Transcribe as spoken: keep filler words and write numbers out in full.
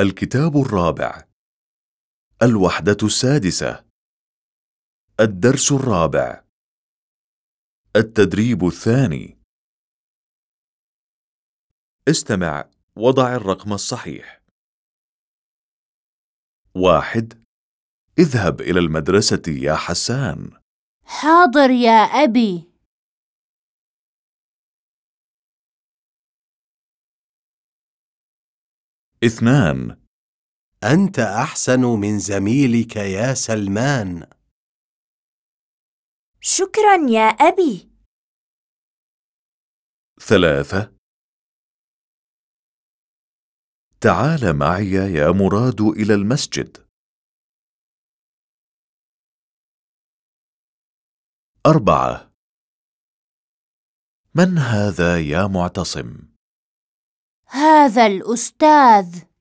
الكتاب الرابع، الوحدة السادسة، الدرس الرابع، التدريب الثاني. استمع وضع الرقم الصحيح. واحد. اذهب إلى المدرسة يا حسان. حاضر يا أبي. اثنان. أنت أحسن من زميلك يا سلمان. شكرا يا أبي. ثلاثة. تعال معي يا مراد إلى المسجد. أربعة. من هذا يا معتصم؟ هذا الأستاذ.